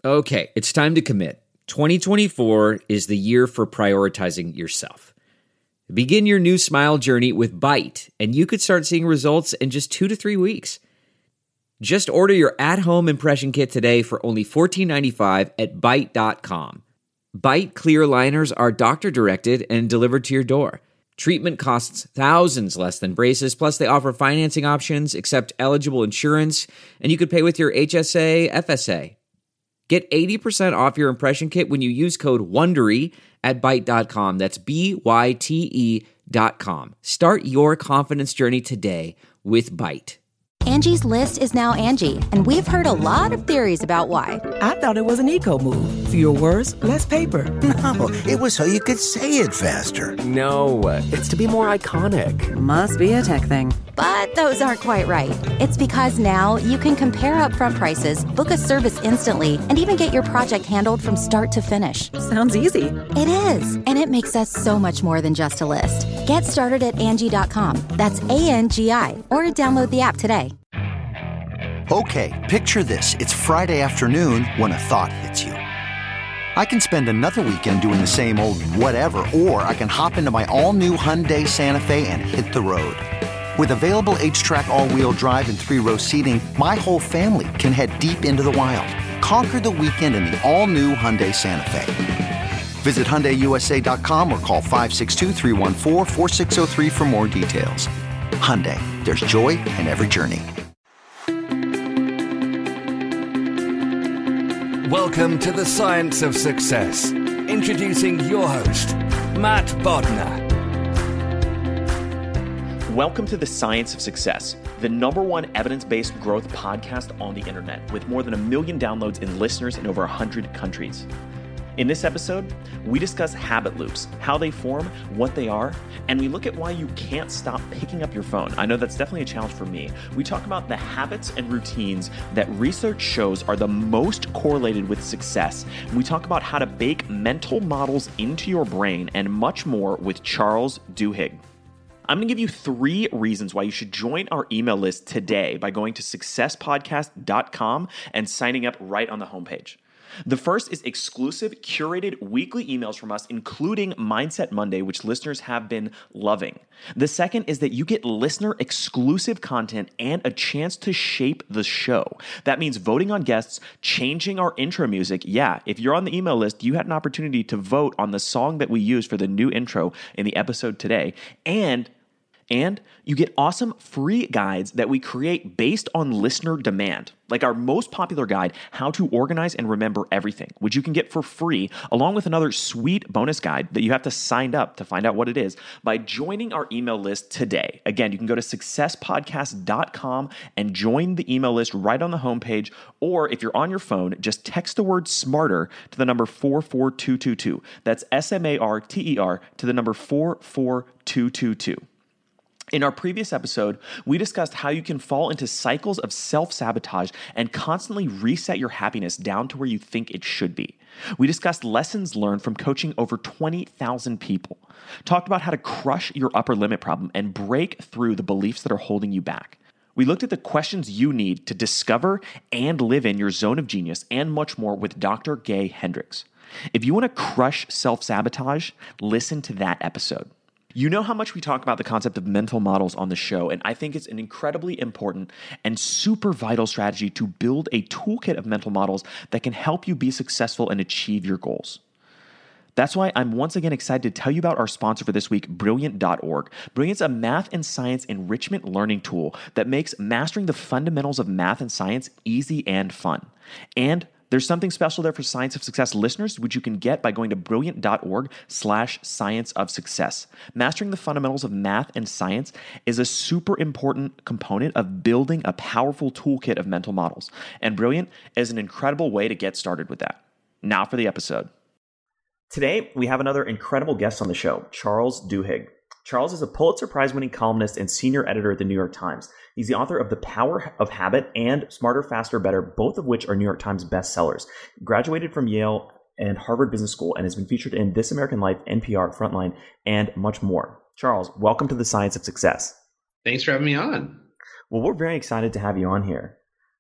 Okay, it's time to commit. 2024 is the year for prioritizing yourself. Begin your new smile journey with Byte, and you could start seeing results in just 2 to 3 weeks. Just order your at-home impression kit today for only $14.95 at Byte.com. Byte clear liners are doctor-directed and delivered to your door. Treatment costs thousands less than braces, plus they offer financing options, accept eligible insurance, and you could pay with your HSA, FSA. Get 80% off your impression kit when you use code WONDERY at Byte.com. That's BYTE.com. Start your confidence journey today with Byte. Angie's List is now Angie, and we've heard a lot of theories about why. I thought it was an eco move. Fewer words, less paper. No, it was so you could say it faster. No, it's to be more iconic. Must be a tech thing. But those aren't quite right. It's because now you can compare upfront prices, book a service instantly, and even get your project handled from start to finish. Sounds easy. It is, and it makes us so much more than just a list. Get started at Angie.com. That's ANGI, or download the app today. Okay, picture this. It's Friday afternoon when a thought hits you. I can spend another weekend doing the same old whatever, or I can hop into my all-new Hyundai Santa Fe and hit the road. With available H-Track all-wheel drive and 3-row seating, my whole family can head deep into the wild. Conquer the weekend in the all-new Hyundai Santa Fe. Visit HyundaiUSA.com or call 562-314-4603 for more details. Hyundai, there's joy in every journey. Welcome to the Science of Success. Introducing your host, Matt Bodnar. Welcome to the Science of Success, the #1 evidence-based growth podcast on the internet, with more than 1 million downloads and listeners in over 100 countries. In this episode, we discuss habit loops, how they form, what they are, and we look at why you can't stop picking up your phone. I know that's definitely a challenge for me. We talk about the habits and routines that research shows are the most correlated with success. We talk about how to bake mental models into your brain and much more with Charles Duhigg. I'm going to give you 3 reasons why you should join our email list today by going to successpodcast.com and signing up right on the homepage. The first is exclusive, curated weekly emails from us, including Mindset Monday, which listeners have been loving. The second is that you get listener-exclusive content and a chance to shape the show. That means voting on guests, changing our intro music. Yeah, if you're on the email list, you had an opportunity to vote on the song that we use for the new intro in the episode today. And you get awesome free guides that we create based on listener demand, like our most popular guide, How to Organize and Remember Everything, which you can get for free, along with another sweet bonus guide that you have to sign up to find out what it is by joining our email list today. Again, you can go to successpodcast.com and join the email list right on the homepage, or if you're on your phone, just text the word SMARTER to the number 44222. That's SMARTER to the number 44222. In our previous episode, we discussed how you can fall into cycles of self-sabotage and constantly reset your happiness down to where you think it should be. We discussed lessons learned from coaching over 20,000 people, talked about how to crush your upper limit problem and break through the beliefs that are holding you back. We looked at the questions you need to discover and live in your zone of genius and much more with Dr. Gay Hendricks. If you want to crush self-sabotage, listen to that episode. You know how much we talk about the concept of mental models on the show, and I think it's an incredibly important and super vital strategy to build a toolkit of mental models that can help you be successful and achieve your goals. That's why I'm once again excited to tell you about our sponsor for this week, Brilliant.org. Brilliant's a math and science enrichment learning tool that makes mastering the fundamentals of math and science easy and fun. And there's something special there for Science of Success listeners, which you can get by going to brilliant.org/science of success. Mastering the fundamentals of math and science is a super important component of building a powerful toolkit of mental models. And Brilliant is an incredible way to get started with that. Now for the episode. Today, we have another incredible guest on the show, Charles Duhigg. Charles is a Pulitzer Prize-winning columnist and senior editor at the New York Times. He's the author of The Power of Habit and Smarter, Faster, Better, both of which are New York Times bestsellers. Graduated from Yale and Harvard Business School and has been featured in This American Life, NPR, Frontline, and much more. Charles, welcome to the Science of Success. Thanks for having me on. Well, we're very excited to have you on here.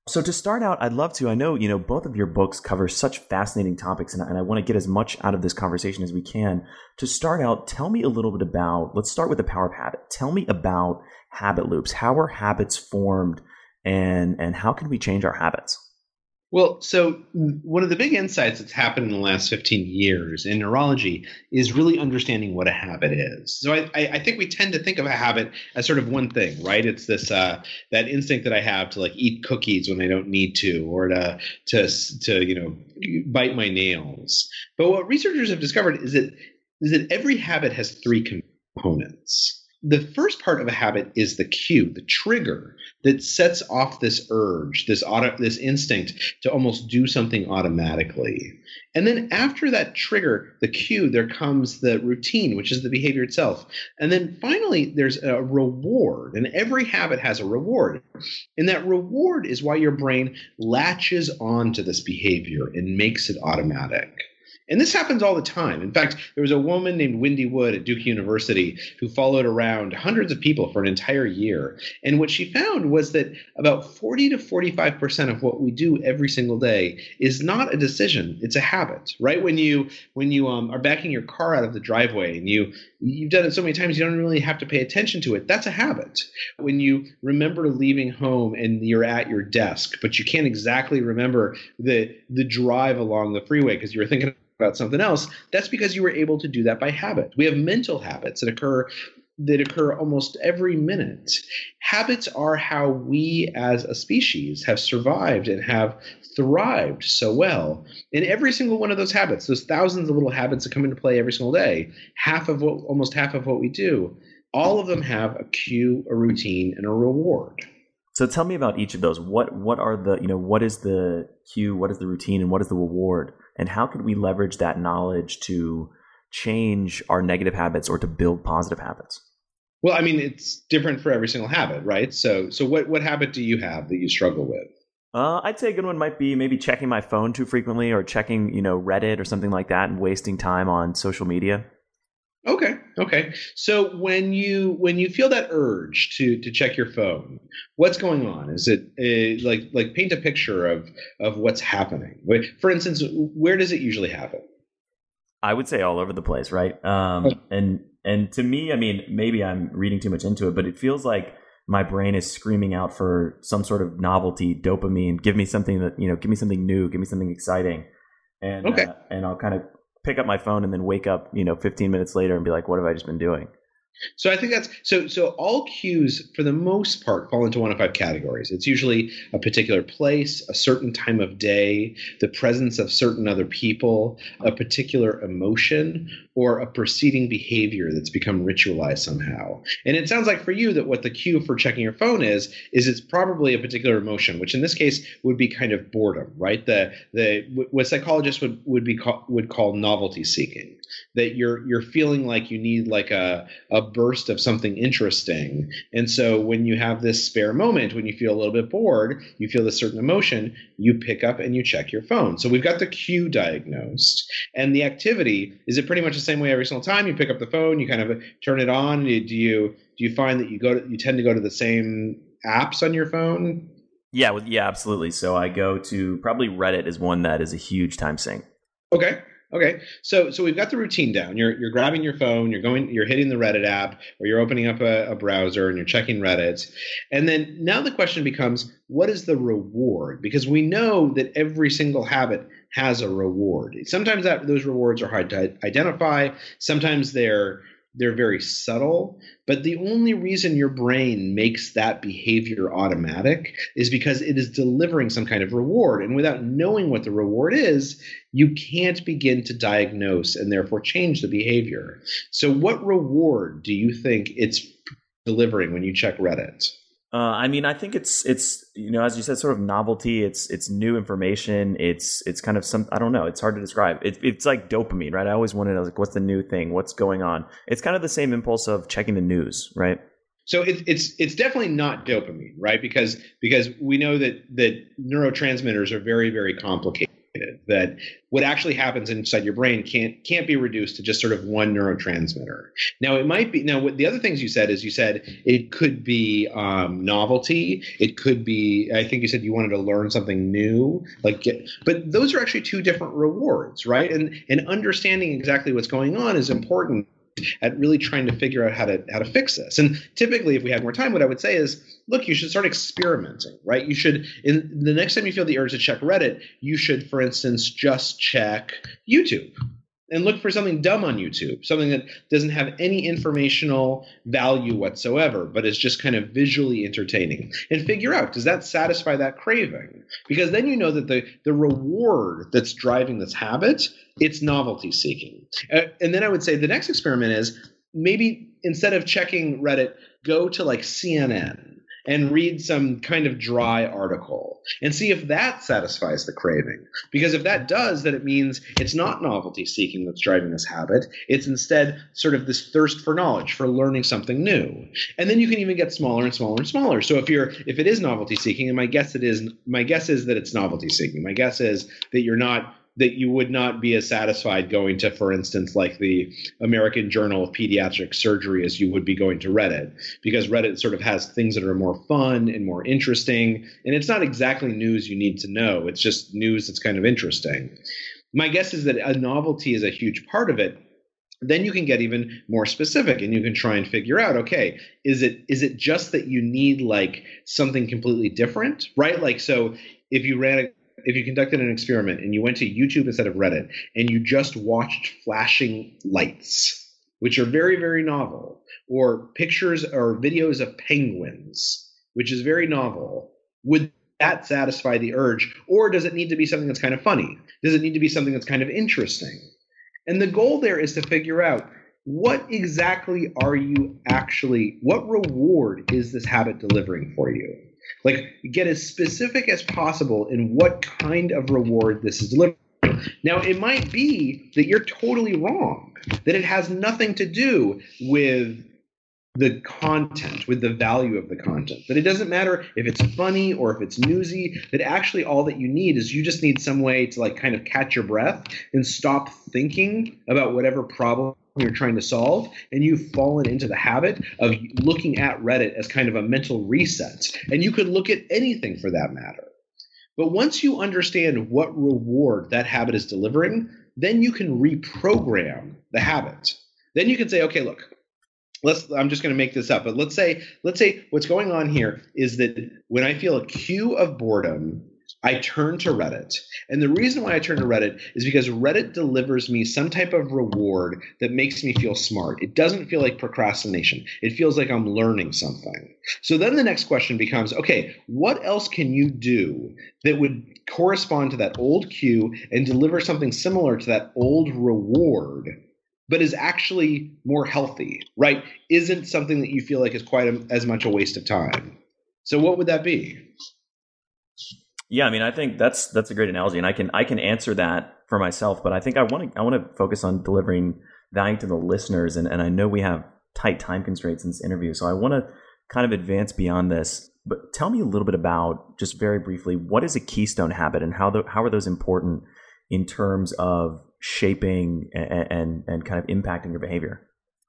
So to start out, I'd love to, I know, both of your books cover such fascinating topics, and I want to get as much out of this conversation as we can. To start out, tell me a little bit about, let's start with the power of habit. Tell me about habit loops. How are habits formed, and how can we change our habits? Well, so one of the big insights that's happened in the last 15 years in neurology is really understanding what a habit is. So I think we tend to think of a habit as sort of one thing, right? It's this that instinct that I have to eat cookies when I don't need to, or to bite my nails. But what researchers have discovered is that every habit has three components. The first part of a habit is the cue, the trigger that sets off this urge, this instinct to almost do something automatically. And then after that trigger, the cue, there comes the routine, which is the behavior itself. And then finally, there's a reward, and every habit has a reward. And that reward is why your brain latches onto this behavior and makes it automatic. And this happens all the time. In fact, there was a woman named Wendy Wood at Duke University who followed around hundreds of people for an entire year. And what she found was that about 40 to 45% of what we do every single day is not a decision, it's a habit, right? When you are backing your car out of the driveway and you've done it so many times you don't really have to pay attention to it, that's a habit. When you remember leaving home and you're at your desk, but you can't exactly remember the drive along the freeway because you were thinking about something else, that's because you were able to do that by habit. We have mental habits that occur almost every minute. Habits are how we as a species have survived and have thrived so well. In every single one of those habits, those thousands of little habits that come into play every single day, almost half of what we do, all of them have a cue, a routine, and a reward. So tell me about each of those. What are the, what is the cue, what is the routine, and what is the reward? And how can we leverage that knowledge to change our negative habits or to build positive habits? Well, I mean, it's different for every single habit, right? So what habit do you have that you struggle with? I'd say a good one might be maybe checking my phone too frequently, or checking, Reddit or something like that, and wasting time on social media. Okay. So when you feel that urge to check your phone, what's going on? Is it like paint a picture of what's happening? For instance, where does it usually happen? I would say all over the place, right? And to me, I mean, maybe I'm reading too much into it, but it feels like my brain is screaming out for some sort of novelty, dopamine. Give me something that, give me something new, give me something exciting, and I'll kind of pick up my phone and then wake up, 15 minutes later and be like, what have I just been doing? So I think that's so all cues for the most part fall into one of five categories. It's usually a particular place, a certain time of day, the presence of certain other people, a particular emotion, or a preceding behavior that's become ritualized somehow. And it sounds like for you that what the cue for checking your phone is it's probably a particular emotion, which in this case would be kind of boredom, right? What psychologists would call novelty seeking. That you're feeling like you need like a burst of something interesting. And so when you have this spare moment, when you feel a little bit bored, you feel this certain emotion, you pick up and you check your phone. So we've got the cue diagnosed. And the activity, is it pretty much the same way every single time? You pick up the phone, you kind of turn it on. Do you find that you tend to go to the same apps on your phone? Yeah, absolutely. So I go to probably Reddit is one that is a huge time sink. Okay. So we've got the routine down. You're grabbing your phone, you're hitting the Reddit app, or you're opening up a browser and you're checking Reddit. And then now the question becomes, what is the reward? Because we know that every single habit has a reward. Sometimes those rewards are hard to identify. Sometimes they're very subtle, but the only reason your brain makes that behavior automatic is because it is delivering some kind of reward. And without knowing what the reward is, you can't begin to diagnose and therefore change the behavior. So what reward do you think it's delivering when you check Reddit? I mean, I think it's as you said, sort of novelty. It's new information. It's kind of I don't know. It's hard to describe. It's like dopamine, right? I always wanted to like, what's the new thing? What's going on? It's kind of the same impulse of checking the news, right? So it's definitely not dopamine, right? Because we know that neurotransmitters are very, very complicated. that what actually happens inside your brain can't be reduced to just sort of one neurotransmitter. Now, it might be. Now, what the other things you said it could be novelty. It could be. I think you said you wanted to learn something new. But those are actually two different rewards, right? And understanding exactly what's going on is important at really trying to figure out how to fix this. And typically, if we had more time, what I would say is, look, you should start experimenting, right? You should, in the next time you feel the urge to check Reddit, you should, for instance, just check YouTube and look for something dumb on YouTube, something that doesn't have any informational value whatsoever, but is just kind of visually entertaining, and figure out, does that satisfy that craving? Because then you know that the reward that's driving this habit, it's novelty seeking. And then I would say the next experiment is, maybe instead of checking Reddit, go to like CNN and read some kind of dry article and see if that satisfies the craving. Because if that does, then it means it's not novelty seeking that's driving this habit. It's instead sort of this thirst for knowledge, for learning something new. And then you can even get smaller and smaller and smaller. So if it is novelty seeking, and my guess is that it's novelty seeking. My guess is that you would not be as satisfied going to, for instance, like the American Journal of Pediatric Surgery as you would be going to Reddit, because Reddit sort of has things that are more fun and more interesting. And it's not exactly news you need to know. It's just news that's kind of interesting. My guess is that a novelty is a huge part of it. Then you can get even more specific, and you can try and figure out, okay, is it just that you need like something completely different, right? Like, so if you conducted an experiment and you went to YouTube instead of Reddit, and you just watched flashing lights, which are very, very novel, or pictures or videos of penguins, which is very novel, would that satisfy the urge? Or does it need to be something that's kind of funny? Does it need to be something that's kind of interesting? And the goal there is to figure out, what exactly what reward is this habit delivering for you? Like, get as specific as possible in what kind of reward this is delivering. Now, it might be that you're totally wrong, that it has nothing to do with the content, with the value of the content, that it doesn't matter if it's funny or if it's newsy, that actually all that you need is, you just need some way to like kind of catch your breath and stop thinking about whatever problem you're trying to solve, and you've fallen into the habit of looking at Reddit as kind of a mental reset. And you could look at anything for that matter. But once you understand what reward that habit is delivering, then you can reprogram the habit. Then you can say, okay, look, I'm just going to make this up, but let's say what's going on here is that when I feel a cue of boredom, I turn to Reddit. And the reason why I turn to Reddit is because Reddit delivers me some type of reward that makes me feel smart. It doesn't feel like procrastination. It feels like I'm learning something. So then the next question becomes, okay, what else can you do that would correspond to that old cue and deliver something similar to that old reward, but is actually more healthy, right? Isn't something that you feel like is quite as much a waste of time. So what would that be? Yeah, I mean, I think that's a great analogy, and I can answer that for myself. But I think I want to focus on delivering value to the listeners, and I know we have tight time constraints in this interview, so I want to kind of advance beyond this. But tell me a little bit about, just very briefly, what is a keystone habit, and how are those important in terms of shaping and kind of impacting your behavior?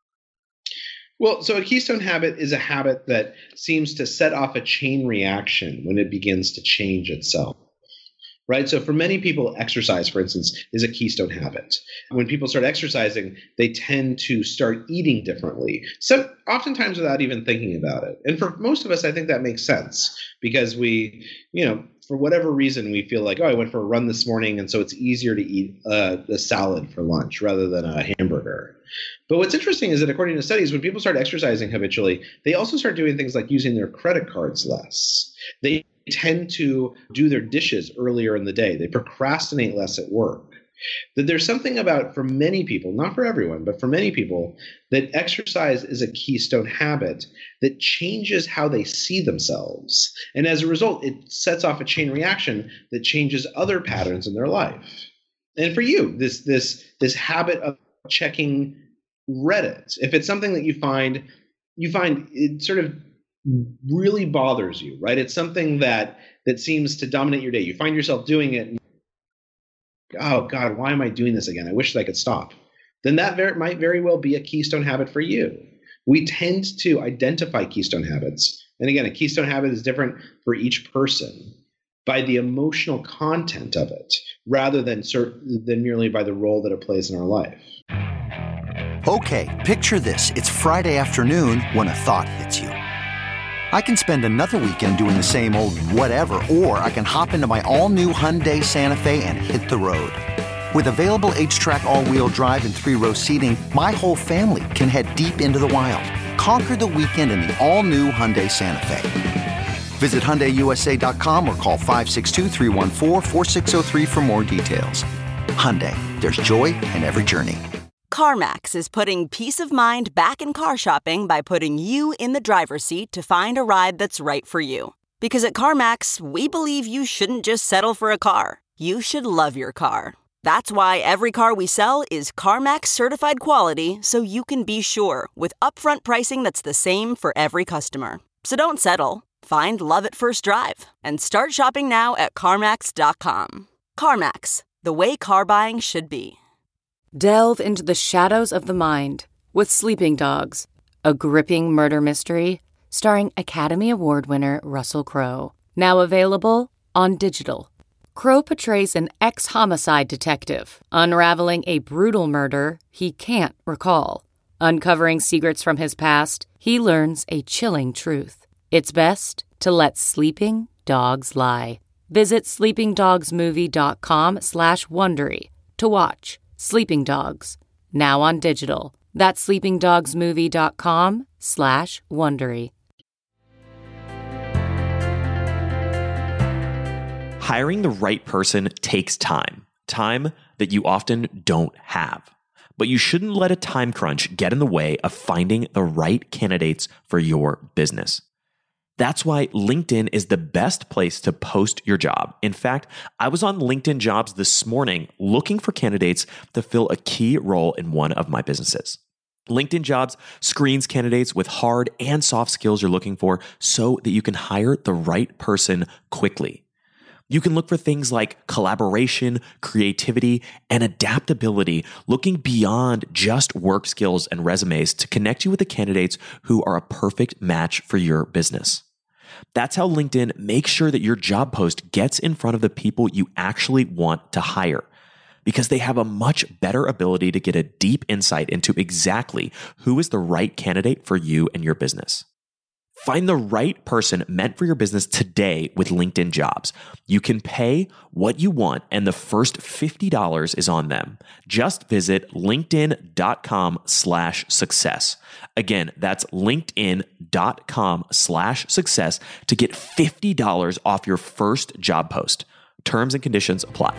Well, so a keystone habit is a habit that seems to set off a chain reaction when it begins to change itself, right? So for many people, exercise, for instance, is a keystone habit. When people start exercising, they tend to start eating differently, so oftentimes without even thinking about it. And for most of us, I think that makes sense, because we, for whatever reason, we feel like, oh, I went for a run this morning, and so it's easier to eat a salad for lunch rather than a hamburger. But what's interesting is that according to studies, when people start exercising habitually, they also start doing things like using their credit cards less. They tend to do their dishes earlier in the day. They procrastinate less at work. That there's something about, for many people, not for everyone, but for many people, that exercise is a keystone habit that changes how they see themselves. And as a result, it sets off a chain reaction that changes other patterns in their life. And for you, this habit of checking Reddit, if it's something that you find it sort of really bothers you, right? It's something that seems to dominate your day. You find yourself doing it oh God, why am I doing this again? I wish that I could stop. Then that might very well be a keystone habit for you. We tend to identify keystone habits. And again, a keystone habit is different for each person by the emotional content of it, rather than merely by the role that it plays in our life. Okay, picture this. It's Friday afternoon when a thought hits you. I can spend another weekend doing the same old whatever, or I can hop into my all-new Hyundai Santa Fe and hit the road. With available H-Track all-wheel drive and 3-row seating, my whole family can head deep into the wild. Conquer the weekend in the all-new Hyundai Santa Fe. Visit HyundaiUSA.com or call 562-314-4603 for more details. Hyundai, there's joy in every journey. CarMax is putting peace of mind back in car shopping by putting you in the driver's seat to find a ride that's right for you. Because at CarMax, we believe you shouldn't just settle for a car. You should love your car. That's why every car we sell is CarMax certified quality, so you can be sure with upfront pricing that's the same for every customer. So don't settle. Find love at first drive and start shopping now at CarMax.com. CarMax, the way car buying should be. Delve into the shadows of the mind with Sleeping Dogs, a gripping murder mystery starring Academy Award winner Russell Crowe. Now available on digital. Crowe portrays an ex-homicide detective unraveling a brutal murder he can't recall. Uncovering secrets from his past, he learns a chilling truth. It's best to let sleeping dogs lie. Visit sleepingdogsmovie.com/Wondery to watch Sleeping Dogs, now on digital. That's sleepingdogsmovie.com/Wondery. Hiring the right person takes time that you often don't have. But you shouldn't let a time crunch get in the way of finding the right candidates for your business. That's why LinkedIn is the best place to post your job. In fact, I was on LinkedIn Jobs this morning looking for candidates to fill a key role in one of my businesses. LinkedIn Jobs screens candidates with hard and soft skills you're looking for so that you can hire the right person quickly. You can look for things like collaboration, creativity, and adaptability, looking beyond just work skills and resumes to connect you with the candidates who are a perfect match for your business. That's how LinkedIn makes sure that your job post gets in front of the people you actually want to hire, because they have a much better ability to get a deep insight into exactly who is the right candidate for you and your business. Find the right person meant for your business today with LinkedIn Jobs. You can pay what you want, and the first $50 is on them. Just visit linkedin.com/success. Again, that's linkedin.com/success to get $50 off your first job post. Terms and conditions apply.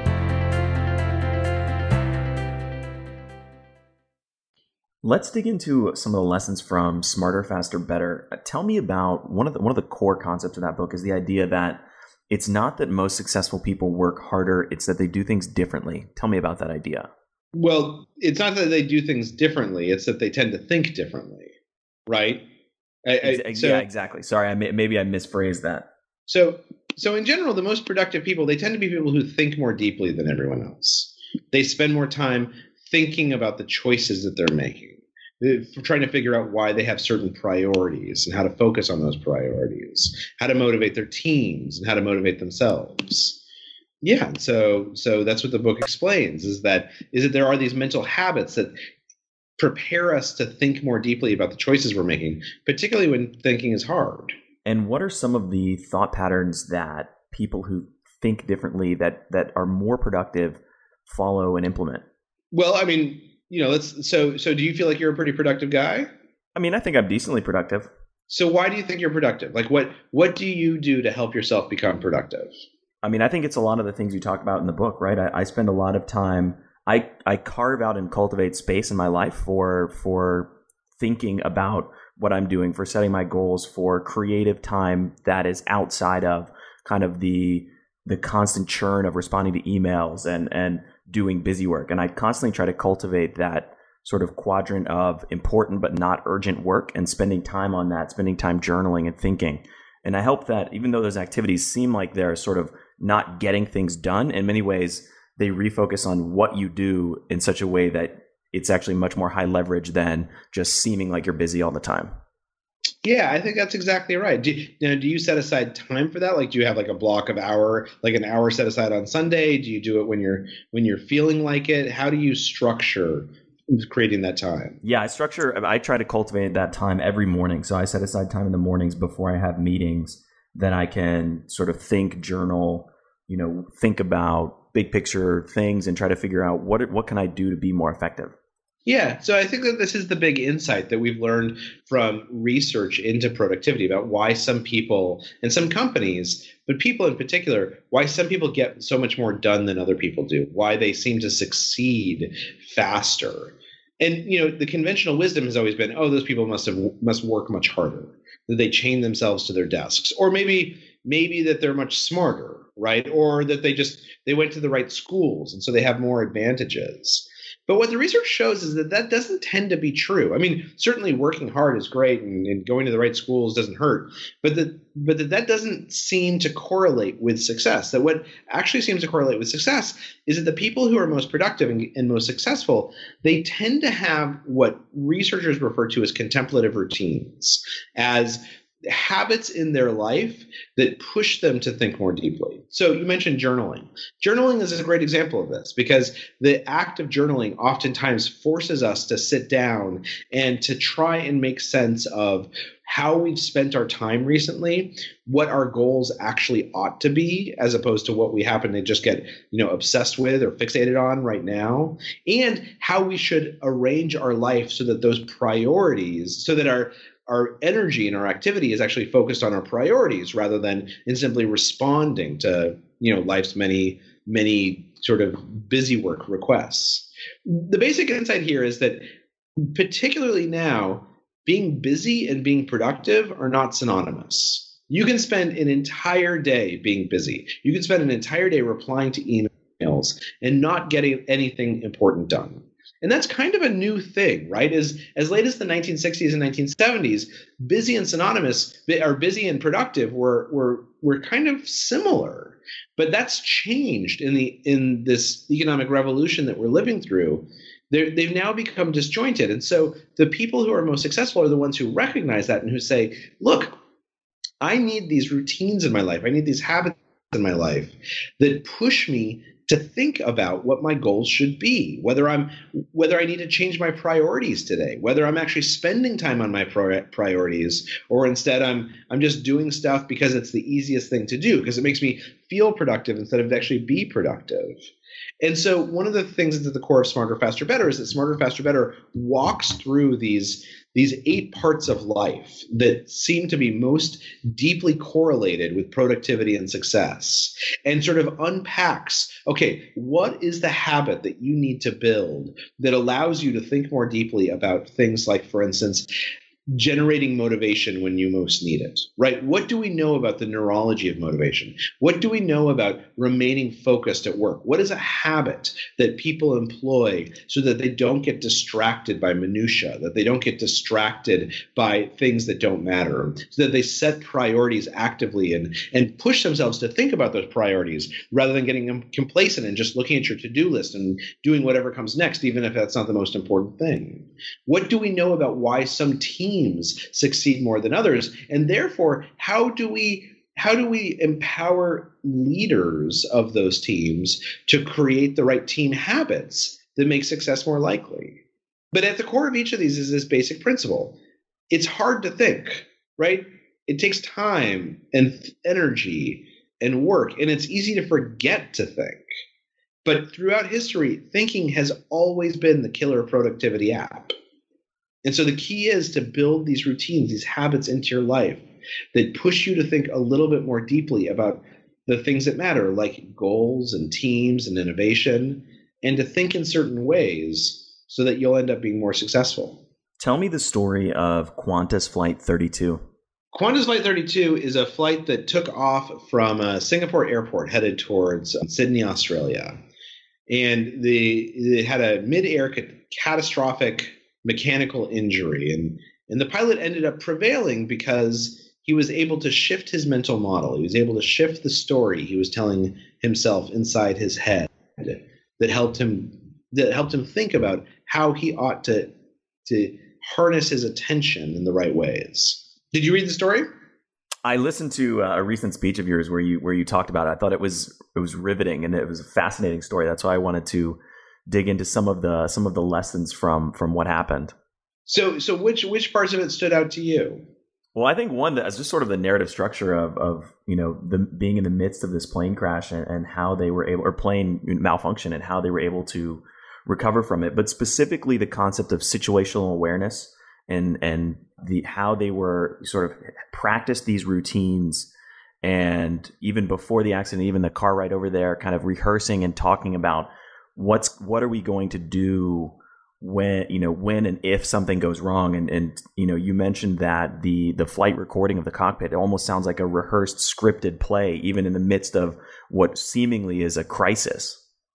Let's dig into some of the lessons from Smarter, Faster, Better. Tell me about one of the core concepts of that book is the idea that it's not that most successful people work harder, it's that they do things differently. Tell me about that idea. Well, it's not that they do things differently, it's that they tend to think differently, right? Yeah, exactly. Sorry, maybe I misphrased that. So in general, the most productive people, they tend to be people who think more deeply than everyone else. They spend more time thinking about the choices that they're making. They're trying to figure out why they have certain priorities and how to focus on those priorities, how to motivate their teams and how to motivate themselves. Yeah, so that's what the book explains, is that there are these mental habits that prepare us to think more deeply about the choices we're making, particularly when thinking is hard. And what are some of the thought patterns that people who think differently that are more productive follow and implement? Well, I mean, so do you feel like you're a pretty productive guy? I mean, I think I'm decently productive. So why do you think you're productive? Like what do you do to help yourself become productive? I mean, I think it's a lot of the things you talk about in the book, right? I spend a lot of time, I carve out and cultivate space in my life for thinking about what I'm doing, for setting my goals, for creative time that is outside of kind of the constant churn of responding to emails and doing busy work. And I constantly try to cultivate that sort of quadrant of important but not urgent work and spending time on that, spending time journaling and thinking. And I hope that even though those activities seem like they're sort of not getting things done, in many ways, they refocus on what you do in such a way that it's actually much more high leverage than just seeming like you're busy all the time. Yeah, I think that's exactly right. Do you set aside time for that? Like, do you have like a block of hour, like an hour set aside on Sunday? Do you do it when you're feeling like it? How do you structure creating that time? Yeah, I try to cultivate that time every morning. So I set aside time in the mornings before I have meetings that I can sort of think, journal, think about big picture things and try to figure out what can I do to be more effective. Yeah, so I think that this is the big insight that we've learned from research into productivity about why some people and some companies, but people in particular, why some people get so much more done than other people do, why they seem to succeed faster. And the conventional wisdom has always been, those people must work much harder, that they chain themselves to their desks, or maybe that they're much smarter, right? Or that they went to the right schools and so they have more advantages. But what the research shows is that doesn't tend to be true. I mean, certainly working hard is great and going to the right schools doesn't hurt, but that doesn't seem to correlate with success. That what actually seems to correlate with success is that the people who are most productive and most successful, they tend to have what researchers refer to as contemplative routines, as habits in their life that push them to think more deeply. So you mentioned journaling. Journaling is a great example of this because the act of journaling oftentimes forces us to sit down and to try and make sense of how we've spent our time recently, what our goals actually ought to be, as opposed to what we happen to just get, obsessed with or fixated on right now, and how we should arrange our life so that those priorities, so that our energy and our activity is actually focused on our priorities rather than in simply responding to, life's many, many sort of busy work requests. The basic insight here is that particularly now, being busy and being productive are not synonymous. You can spend an entire day being busy. You can spend an entire day replying to emails and not getting anything important done. And that's kind of a new thing, right? As late as the 1960s and 1970s, busy and synonymous, or busy and productive were kind of similar. But that's changed in this economic revolution that we're living through. They've now become disjointed. And so the people who are most successful are the ones who recognize that and who say, look, I need these routines in my life. I need these habits in my life that push me to think about what my goals should be, whether I need to change my priorities today, whether I'm actually spending time on my priorities, or instead I'm just doing stuff because it's the easiest thing to do, because it makes me feel productive instead of actually be productive. And so one of the things that's at the core of Smarter, Faster, Better is that Smarter, Faster, Better walks through these 8 parts of life that seem to be most deeply correlated with productivity and success, and sort of unpacks, okay, what is the habit that you need to build that allows you to think more deeply about things like, for instance, generating motivation when you most need it, right? What do we know about the neurology of motivation? What do we know about remaining focused at work? What is a habit that people employ so that they don't get distracted by minutia, that they don't get distracted by things that don't matter, so that they set priorities actively and push themselves to think about those priorities rather than getting complacent and just looking at your to-do list and doing whatever comes next, even if that's not the most important thing? What do we know about why some teams succeed more than others? And therefore, how do we empower leaders of those teams to create the right team habits that make success more likely? But at the core of each of these is this basic principle. It's hard to think, right? It takes time and energy and work, and it's easy to forget to think. But throughout history, thinking has always been the killer productivity app. And so the key is to build these routines, these habits into your life that push you to think a little bit more deeply about the things that matter, like goals and teams and innovation, and to think in certain ways so that you'll end up being more successful. Tell me the story of Qantas Flight 32. Qantas Flight 32 is a flight that took off from Singapore Airport headed towards Sydney, Australia. And they had a mid-air catastrophic mechanical injury, and the pilot ended up prevailing because he was able to shift his mental model. He was able to shift the story he was telling himself inside his head that helped him think about how he ought to harness his attention in the right ways. Did you read the story? I listened to a recent speech of yours where you talked about it. I thought it was riveting, and it was a fascinating story. That's why I wanted to dig into some of the lessons from what happened. So which parts of it stood out to you? Well, I think one that's just sort of the narrative structure of the being in the midst of this plane crash and how they were able, or plane malfunction, and how they were able to recover from it. But specifically the concept of situational awareness and how they were sort of practiced these routines, and even before the accident, even the car ride over there, kind of rehearsing and talking about what are we going to do when and if something goes wrong. And you mentioned that the flight recording of the cockpit, it almost sounds like a rehearsed scripted play, even in the midst of what seemingly is a crisis.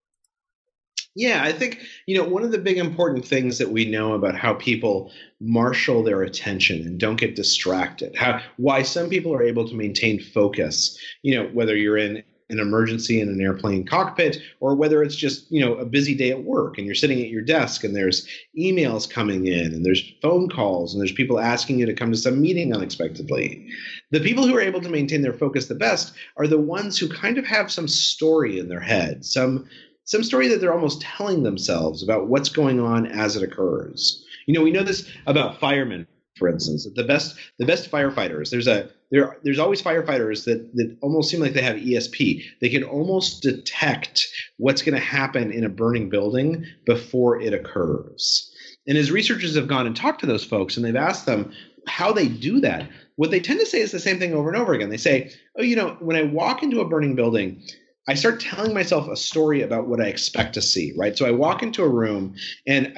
Yeah, I think, one of the big important things that we know about how people marshal their attention and don't get distracted, why some people are able to maintain focus, whether you're in an emergency in an airplane cockpit, or whether it's just, a busy day at work and you're sitting at your desk and there's emails coming in and there's phone calls and there's people asking you to come to some meeting unexpectedly. The people who are able to maintain their focus the best are the ones who kind of have some story in their head, some story that they're almost telling themselves about what's going on as it occurs. We know this about firemen, for instance, that the best firefighters, there's always firefighters that almost seem like they have ESP. They can almost detect what's going to happen in a burning building before it occurs. And as researchers have gone and talked to those folks and they've asked them how they do that, what they tend to say is the same thing over and over again. They say, when I walk into a burning building, I start telling myself a story about what I expect to see, right? So I walk into a room and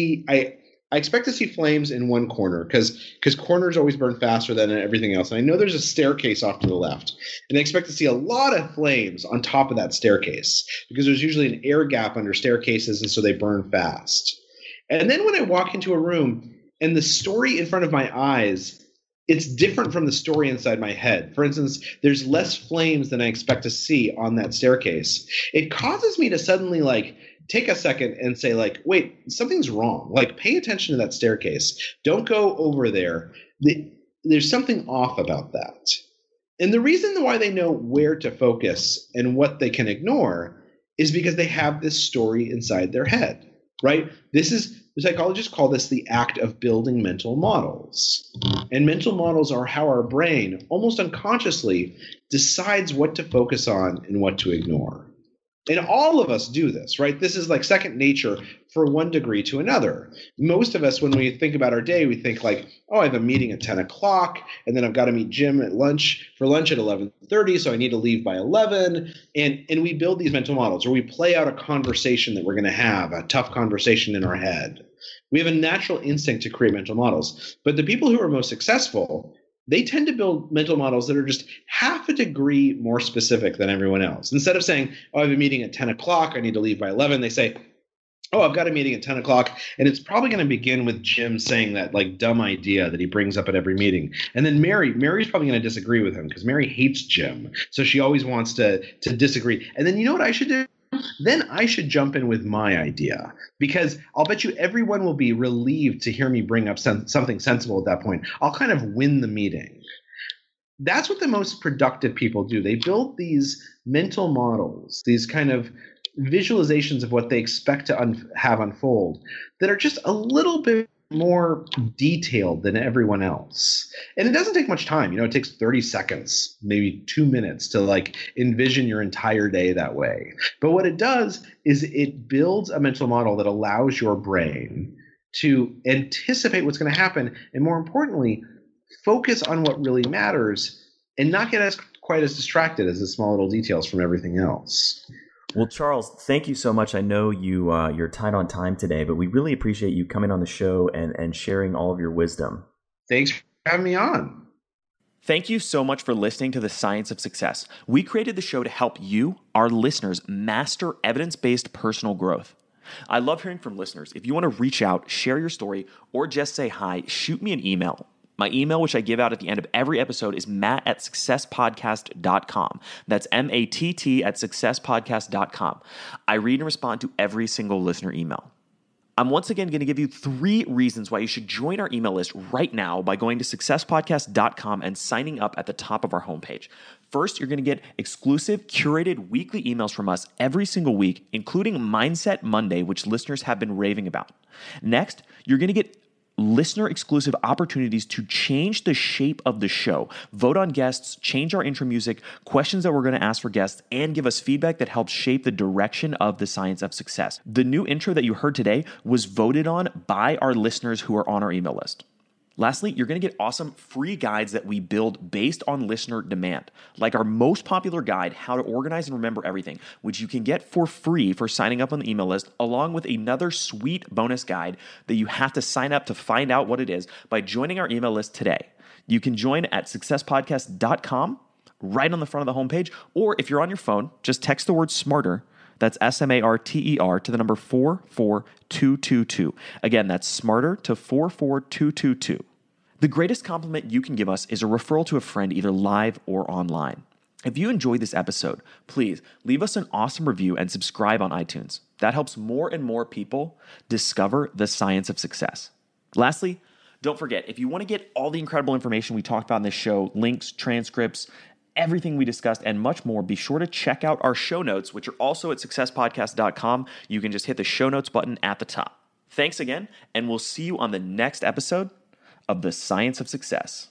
I expect to see flames in one corner because corners always burn faster than everything else. And I know there's a staircase off to the left. And I expect to see a lot of flames on top of that staircase because there's usually an air gap under staircases, and so they burn fast. And then when I walk into a room and the story in front of my eyes, it's different from the story inside my head. For instance, there's less flames than I expect to see on that staircase. It causes me to suddenly take a second and say wait, something's wrong. Pay attention to that staircase. Don't go over there. There's something off about that. And the reason why they know where to focus and what they can ignore is because they have this story inside their head, right? The psychologists call this the act of building mental models. And mental models are how our brain, almost unconsciously, decides what to focus on and what to ignore. And all of us do this, right? This is like second nature for one degree to another. Most of us, when we think about our day, we think I have a meeting at 10 o'clock, and then I've got to meet Jim at lunch at 11:30, so I need to leave by 11. And we build these mental models, or we play out a conversation that we're going to have, a tough conversation in our head. We have a natural instinct to create mental models. But the people who are most successful, they tend to build mental models that are just half a degree more specific than everyone else. Instead of saying, I have a meeting at 10 o'clock, I need to leave by 11, they say, I've got a meeting at 10 o'clock, and it's probably going to begin with Jim saying that dumb idea that he brings up at every meeting. And then Mary's probably going to disagree with him because Mary hates Jim. So she always wants to disagree. And then you know what I should do? Then I should jump in with my idea, because I'll bet you everyone will be relieved to hear me bring up something sensible at that point. I'll kind of win the meeting. That's what the most productive people do. They build these mental models, these kind of visualizations of what they expect to have unfold that are just a little bit more detailed than everyone else. And it doesn't take much time. It takes 30 seconds, maybe 2 minutes to envision your entire day that way. But what it does is it builds a mental model that allows your brain to anticipate what's going to happen, and more importantly, focus on what really matters and not get quite as distracted as the small little details from everything else. Well, Charles, thank you so much. I know you're tight on time today, but we really appreciate you coming on the show and sharing all of your wisdom. Thanks for having me on. Thank you so much for listening to The Science of Success. We created the show to help you, our listeners, master evidence-based personal growth. I love hearing from listeners. If you want to reach out, share your story, or just say hi, shoot me an email. My email, which I give out at the end of every episode, is matt@successpodcast.com. That's MATT at successpodcast.com. I read and respond to every single listener email. I'm once again going to give you 3 reasons why you should join our email list right now by going to successpodcast.com and signing up at the top of our homepage. First, you're going to get exclusive, curated weekly emails from us every single week, including Mindset Monday, which listeners have been raving about. Next, you're going to get listener-exclusive opportunities to change the shape of the show, vote on guests, change our intro music, questions that we're going to ask for guests, and give us feedback that helps shape the direction of the Science of Success. The new intro that you heard today was voted on by our listeners who are on our email list. Lastly, you're going to get awesome free guides that we build based on listener demand, like our most popular guide, How to Organize and Remember Everything, which you can get for free for signing up on the email list, along with another sweet bonus guide that you have to sign up to find out what it is by joining our email list today. You can join at successpodcast.com, right on the front of the homepage, or if you're on your phone, just text the word SMARTER. That's SMARTER to the number 44222. Again, that's SMARTER to 44222. The greatest compliment you can give us is a referral to a friend, either live or online. If you enjoyed this episode, please leave us an awesome review and subscribe on iTunes. That helps more and more people discover the Science of Success. Lastly, don't forget, if you want to get all the incredible information we talked about in this show, links, transcripts, everything we discussed, and much more, be sure to check out our show notes, which are also at successpodcast.com. You can just hit the show notes button at the top. Thanks again, and we'll see you on the next episode of The Science of Success.